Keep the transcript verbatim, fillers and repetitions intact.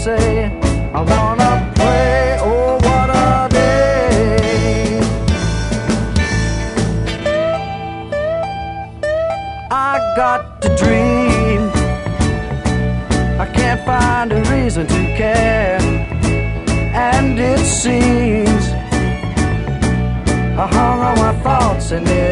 say I wanna play, oh what a day. I got to dream, I can't find a reason to care, and it seems I hung on my thoughts and it